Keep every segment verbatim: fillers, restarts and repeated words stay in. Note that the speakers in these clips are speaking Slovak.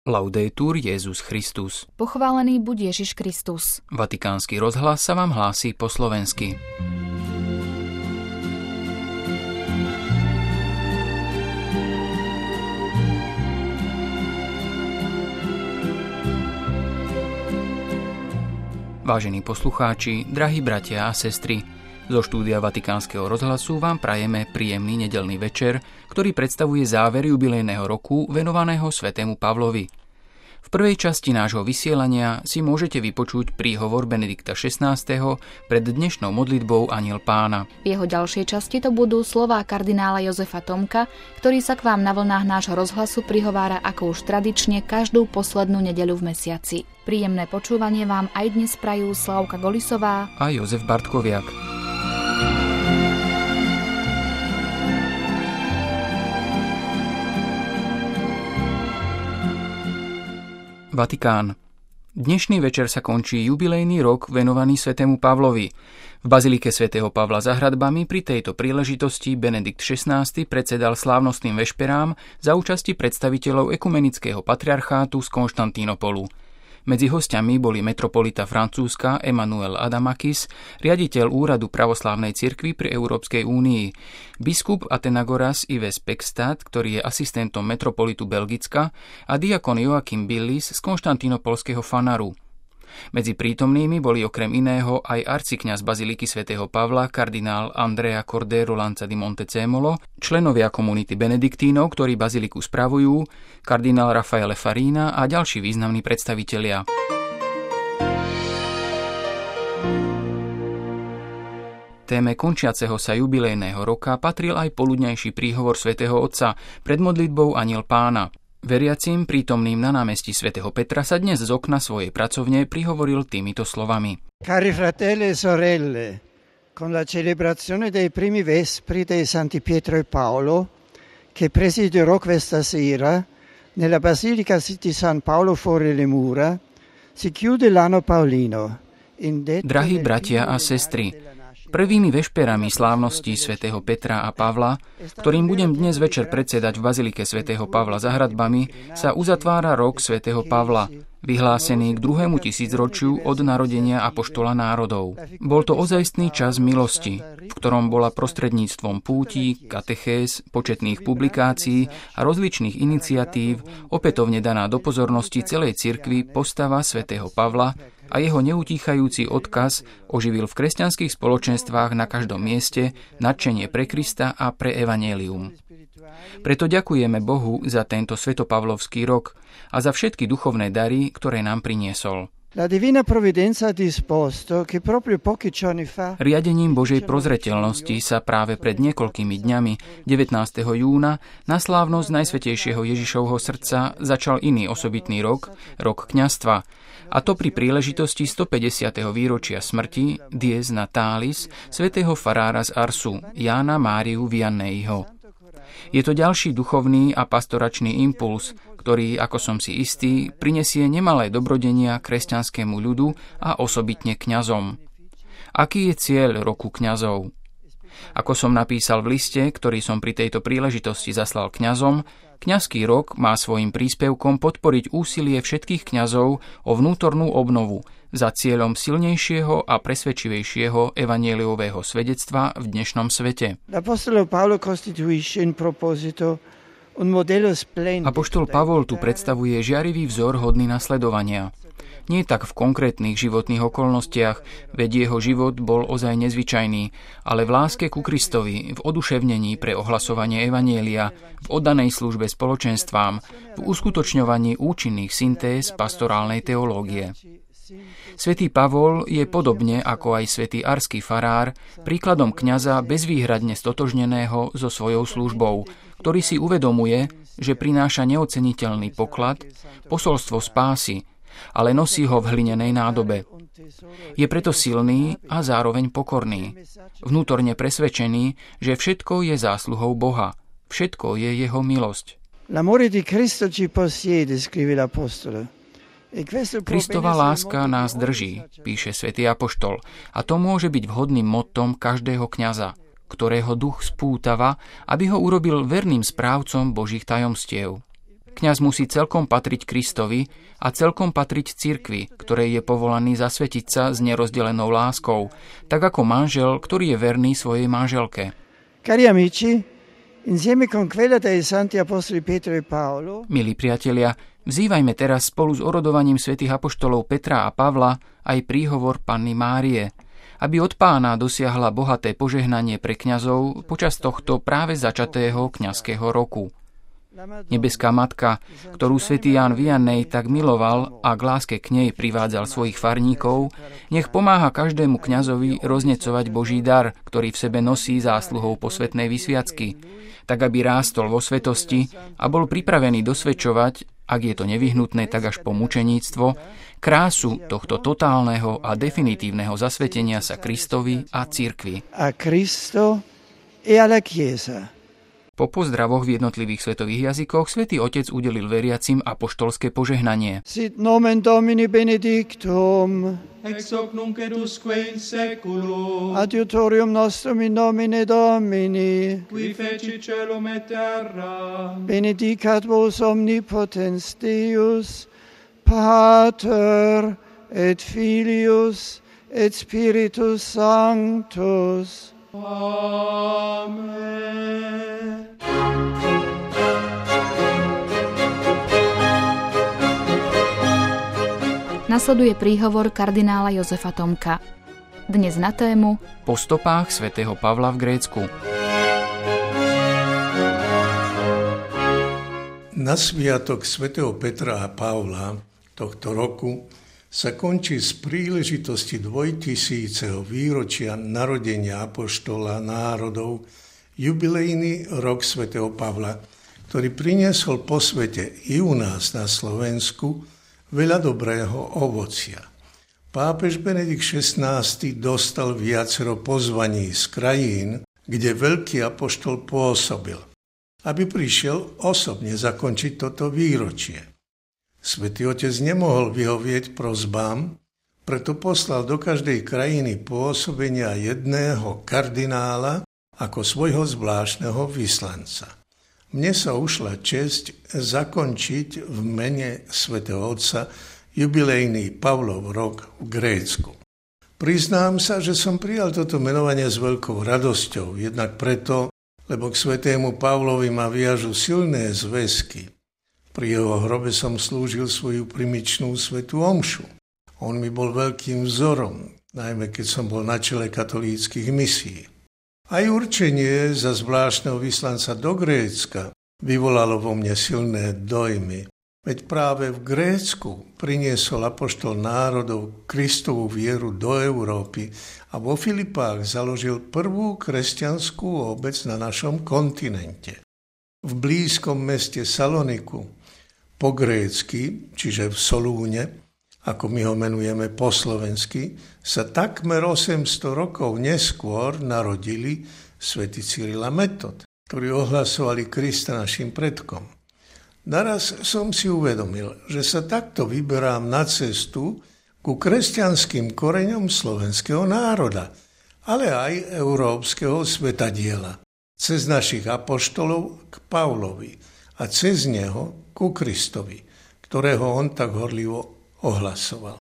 Laudetur Jesus Christus. Pochválený buď Ježiš Kristus. Vatikánsky rozhlas sa vám hlási po slovensky. Vážení poslucháči, drahí bratia a sestry, zo štúdia Vatikánskeho rozhlasu vám prajeme príjemný nedeľný večer, ktorý predstavuje záver jubilejného roku venovaného svätému Pavlovi. V prvej časti nášho vysielania si môžete vypočuť príhovor Benedikta šestnásteho pred dnešnou modlitbou Anjel Pána. V jeho ďalšej časti to budú slová kardinála Jozefa Tomka, ktorý sa k vám na vlnách nášho rozhlasu prihovára ako už tradične každú poslednú nedeľu v mesiaci. Príjemné počúvanie vám aj dnes prajú Slavka Golisová a Jozef Bartkoviak. Vatikán. Dnešný večer sa končí jubilejný rok venovaný svätému Pavlovi. V bazilike svätého Pavla za hradbami pri tejto príležitosti Benedikt šestnásty predsedal slávnostným vešperám za účasti predstaviteľov ekumenického patriarchátu z Konštantínopolu. Medzi hostiami boli metropolita Francúzska Emmanuel Adamakis, riaditeľ úradu pravoslávnej cirkvi pri Európskej únii, biskup Athenagoras Yves Pextat, ktorý je asistentom metropolitu Belgicka, a diakon Joachim Billis z konštantínopolského Fanaru. Medzi prítomnými boli okrem iného aj arcikňaz baziliky svätého Pavla kardinál Andrea Cordero Lanza di Montecemolo, členovia komunity benediktínov, ktorí baziliku spravujú, kardinál Raffaele Farina a ďalší významní predstavitelia. Téme končiaceho sa jubilejného roka patril aj poludňajší príhovor svätého Otca pred modlitbou Anjel Pána. Veriacim prítomným na námestí svätého Petra sa dnes z okna svojej pracovne prihovoril týmito slovami. Cari fratelli e sorelle, con la celebrazione dei primi vespri dei Santi Pietro e Paolo, che presiederò questa sera nella Basilica di San Paolo fuori le mura, si chiude l'anno paolino. Drahí bratia a sestry, prvými vešperami slávnosti svätého Petra a Pavla, ktorým budem dnes večer predsedať v bazilike svätého Pavla za hradbami, sa uzatvára rok svätého Pavla, vyhlásený k druhému tisícročiu od narodenia apoštola národov. Bol to ozajstný čas milosti, v ktorom bola prostredníctvom pútí, katechéz, početných publikácií a rozličných iniciatív opätovne daná do pozornosti celej cirkvi postava svätého Pavla a jeho neutíchajúci odkaz oživil v kresťanských spoločenstvách na každom mieste nadšenie pre Krista a pre evanjelium. Preto ďakujeme Bohu za tento svätopavlovský rok a za všetky duchovné dary, ktoré nám priniesol. Riadením Božej prozreteľnosti sa práve pred niekoľkými dňami, devätnásteho júna, na slávnosť Najsvätejšieho Ježišovho srdca začal iný osobitný rok, rok kňazstva, a to pri príležitosti stopäťdesiateho výročia smrti Dies Natalis svätého farára z Arsu, Jána Máriu Vianneyho. Je to ďalší duchovný a pastoračný impuls, ktorý, ako som si istý, prinesie nemalé dobrodenia kresťanskému ľudu a osobitne kňazom. Aký je cieľ roku kňazov? Ako som napísal v liste, ktorý som pri tejto príležitosti zaslal kňazom, kňazský rok má svojim príspevkom podporiť úsilie všetkých kňazov o vnútornú obnovu za cieľom silnejšieho a presvedčivejšieho evanjeliového svedectva v dnešnom svete. Apoštol Pavol tu predstavuje žiarivý vzor hodný nasledovania. Nie tak v konkrétnych životných okolnostiach, veď jeho život bol ozaj nezvyčajný, ale v láske ku Kristovi, v oduševnení pre ohlasovanie evanjelia, v oddanej službe spoločenstvám, v uskutočňovaní účinných syntéz pastorálnej teológie. Svätý Pavol je podobne ako aj svätý arský farár príkladom kňaza bezvýhradne stotožneného so svojou službou, ktorý si uvedomuje, že prináša neoceniteľný poklad, posolstvo spásy, ale nosí ho v hlinenej nádobe. Je preto silný a zároveň pokorný, vnútorne presvedčený, že všetko je zásluhou Boha, všetko je jeho milosť. L'amore di Cristo ci possiede, scrive l'apostolo. Kristova láska nás drží, píše svätý apoštol, a to môže byť vhodným mottom každého kňaza, ktorého duch spútava, aby ho urobil verným správcom Božích tajomstiev. Kňaz musí celkom patriť Kristovi a celkom patriť cirkvi, ktorej je povolaný zasvetiť sa s nerozdelenou láskou, tak ako manžel, ktorý je verný svojej manželke. Cari amici, insieme con quella dei santi apostoli Pietro e Paolo, milí priatelia, vzývajme teraz spolu s orodovaním svätých apoštolov Petra a Pavla aj príhovor Panny Márie, aby od Pána dosiahla bohaté požehnanie pre kňazov počas tohto práve začatého kňazského roku. Nebeská Matka, ktorú svätý Ján Vianney tak miloval a k láske k nej privádzal svojich farníkov, nech pomáha každému kňazovi roznecovať Boží dar, ktorý v sebe nosí zásluhou posvätnej vysviacky, tak aby rástol vo svetosti a bol pripravený dosvedčovať, ak je to nevyhnutné, tak až po mučeníctvo, krásu tohto totálneho a definitívneho zasvetenia sa Kristovi a cirkvi. A Cristo e alla Chiesa. Po pozdravoch v jednotlivých svetových jazykoch svätý Otec udelil veriacim apoštolské požehnanie. Sit nomen Domini benedictum, ex hoc nunc et usque in seculum, adiutorium nostrum in nomine Domini, qui feci celum et terra, benedicat vos omnipotens Deus, Pater et Filius et Spiritus Sanctus. Amen. Nasleduje príhovor kardinála Jozefa Tomka. Dnes na tému Po stopách svätého Pavla v Grécku. Na sviatok svätého Petra a Pavla tohto roku sa končí z príležitosti dvojtisíceho výročia narodenia apoštola národov jubilejný rok svätého Pavla, ktorý priniesol po svete i u nás na Slovensku veľa dobrého ovocia. Pápež Benedikt šestnásty dostal viacero pozvaní z krajín, kde veľký apoštol pôsobil, aby prišiel osobne zakončiť toto výročie. Svätý Otec nemohol vyhovieť prosbám, preto poslal do každej krajiny pôsobenia jedného kardinála ako svojho zvláštneho vyslanca. Mne sa ušla česť zakončiť v mene svätého Otca jubilejný Pavlov rok v Grécku. Priznám sa, že som prijal toto menovanie s veľkou radosťou, jednak preto, lebo k svätému Pavlovi ma viažu silné zväzky. Pri jeho hrobe som slúžil svoju primičnú svätú omšu. On mi bol veľkým vzorom, najmä keď som bol na čele katolíckych misií. Aj určenie za zvláštneho vyslanca do Grécka vyvolalo vo mne silné dojmy. Veď práve v Grécku priniesol apoštol národov Kristovú vieru do Európy a vo Filipách založil prvú kresťanskú obec na našom kontinente. V blízkom meste Saloniku, po grécky, čiže v Solúne, ako my ho menujeme po slovensky, sa takmer osemsto rokov neskôr narodili svätý Cyril a Metod, ktorí ohlasovali Krista našim predkom. Naraz som si uvedomil, že sa takto vyberám na cestu ku kresťanským koreňom slovenského národa, ale aj európskeho svetadiela, cez našich apoštolov k Pavlovi a cez neho ku Kristovi, ktorého on tak horlivo ohlasoval.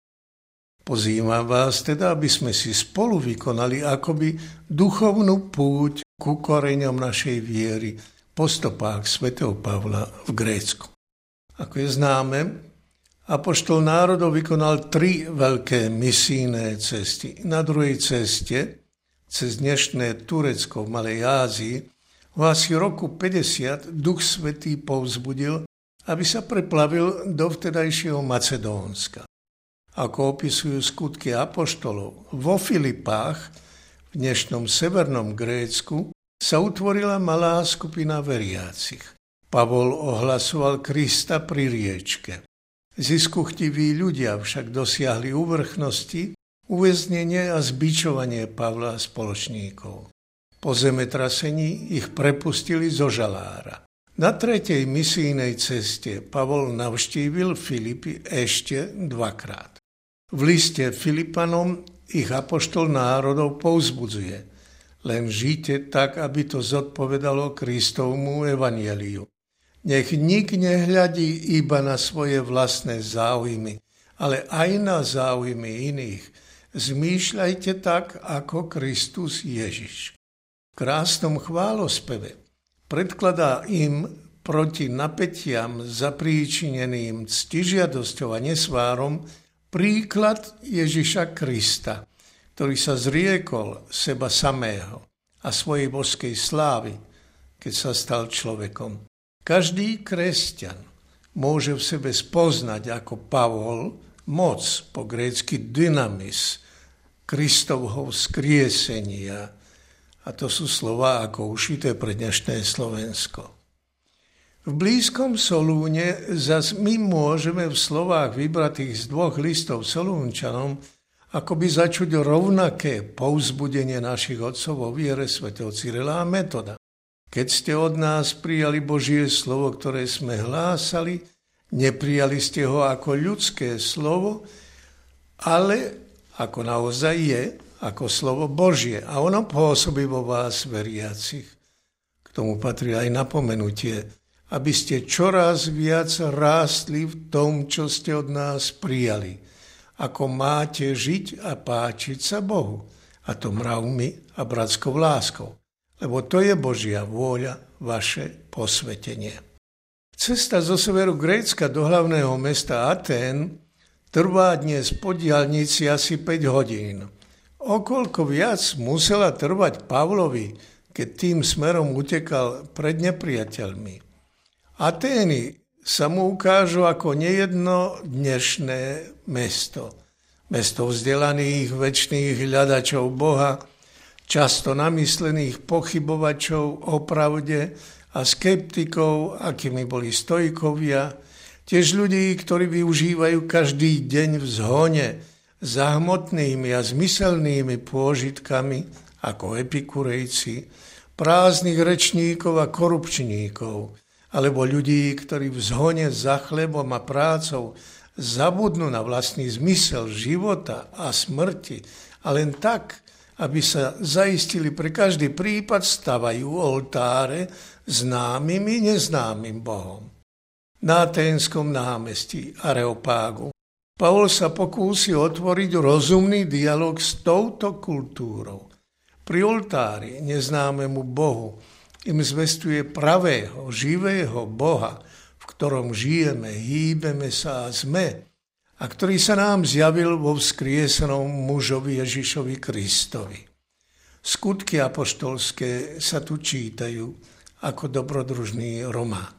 Pozývam vás teda, aby sme si spolu vykonali akoby duchovnú púť ku koreňom našej viery po stopách svätého Pavla v Grécku. Ako je známe, apoštol národov vykonal tri veľké misijné cesty. Na druhej ceste, cez dnešné Turecko v Malej Ázii, v asi roku päťdesiat Duch Svätý povzbudil, aby sa preplavil do vtedajšieho Macedónska. Ako opisujú skutky apoštolov, vo Filipách, v dnešnom severnom Grécku, sa utvorila malá skupina veriacich. Pavol ohlasoval Krista pri riečke. Ziskuchtiví ľudia však dosiahli uvrchnosti, uväznenie a zbičovanie Pavla a spoločníkov. Po zemetrasení ich prepustili zo žalára. Na tretej misijnej ceste Pavol navštívil Filipy ešte dvakrát. V liste Filipanom ich apoštol národov povzbudzuje. Len žite tak, aby to zodpovedalo Kristovmu evanjeliu. Nech nik nehľadí iba na svoje vlastné záujmy, ale aj na záujmy iných. Zmýšľajte tak, ako Kristus Ježiš. V krásnom chválospeve predkladá im proti napätiam zapríčineným ctižiadosťou a nesvárom príklad Ježiša Krista, ktorý sa zriekol seba samého a svojej božskej slávy, keď sa stal človekom. Každý kresťan môže v sebe spoznať ako Pavol moc, po grécky dynamis, Kristovho vzkriesenia. A to sú slová ako ušité pre dnešné Slovensko. V blízkom Solúne zas my môžeme v slovách vybratých z dvoch listov Solúnčanom akoby začuť rovnaké povzbudenie našich otcov vo viere svätého Cyrila a Metoda. Keď ste od nás prijali Božie slovo, ktoré sme hlásali, neprijali ste ho ako ľudské slovo, ale ako naozaj je, ako slovo Božie. A ono pôsobí vo vás veriacich. K tomu patrí aj napomenutie, aby ste čoraz viac rástli v tom, čo ste od nás prijali. Ako máte žiť a páčiť sa Bohu. A to mravmi a bratskou láskou. Lebo to je Božia vôľa, vaše posvetenie. Cesta zo severu Grécka do hlavného mesta Atén trvá dnes po diaľnici asi päť hodín. Okoľko viac musela trvať Pavlovi, keď tým smerom utekal pred nepriateľmi. Atény sa mu ukážu ako nejedno dnešné mesto. Mesto vzdelaných, večných hľadačov Boha, často namyslených pochybovačov o pravde a skeptikov, akými boli stojkovia, tiež ľudí, ktorí využívajú každý deň v zhone za hmotnými a zmyselnými pôžitkami, ako epikurejci, prázdnych rečníkov a korupčníkov, alebo ľudí, ktorí v zhone za chlebom a prácou zabudnú na vlastný zmysel života a smrti a len tak, aby sa zaistili pre každý prípad, stavajú oltáre známym i neznámym Bohom. Na Aténskom námestí Areopágu Pavol sa pokúsi otvoriť rozumný dialog s touto kultúrou. Pri oltári neznámemu Bohu im zvestuje pravého, živého Boha, v ktorom žijeme, hýbeme sa a sme, a ktorý sa nám zjavil vo vzkriesenom mužovi Ježišovi Kristovi. Skutky apoštolské sa tu čítajú ako dobrodružný román.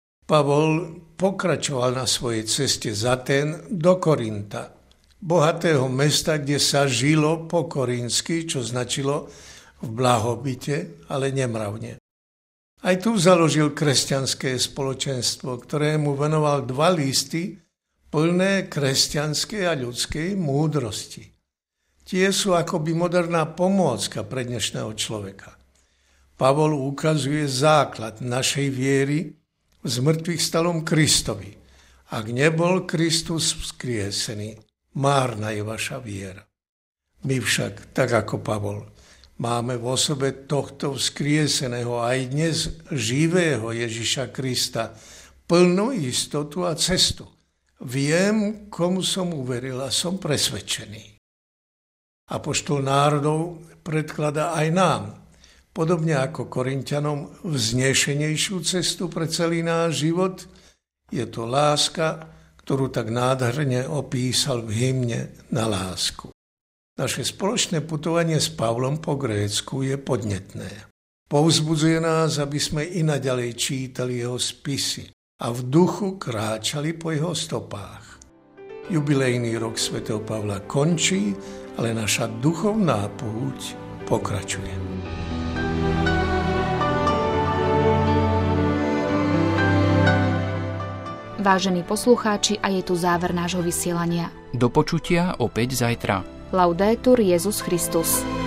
Pavol pokračoval na svojej ceste z Atén do Korinta, bohatého mesta, kde sa žilo po korínsky, čo značilo v blahobite, ale nemravne. Aj tu založil kresťanské spoločenstvo, ktorému venoval dva listy plné kresťanskej a ľudskej múdrosti. Tie sú akoby moderná pomôcka pre dnešného človeka. Pavol ukazuje základ našej viery v zmrtvých stalom Kristovi. Ak nebol Kristus vzkriesený, márna je vaša viera. My však, tak ako Pavol, máme v osobe tohto vzkrieseného aj dnes živého Ježiša Krista plnú istotu a cestu. Viem, komu som uveril a som presvedčený. Apoštol národov predkladá aj nám, podobne ako Korinťanom, vznešenejšiu cestu pre celý náš život. Je to láska, ktorú tak nádherne opísal v hymne Na lásku. Naše spoločné putovanie s Pavlom po Grécku je podnetné. Povzbudzuje nás, aby sme i naďalej čítali jeho spisy a v duchu kráčali po jeho stopách. Jubilejný rok svätého Pavla končí, ale naša duchovná púť pokračuje. Vážení poslucháči, a je tu záver nášho vysielania. Do počutia opäť zajtra. Laudetur Jesus Christus.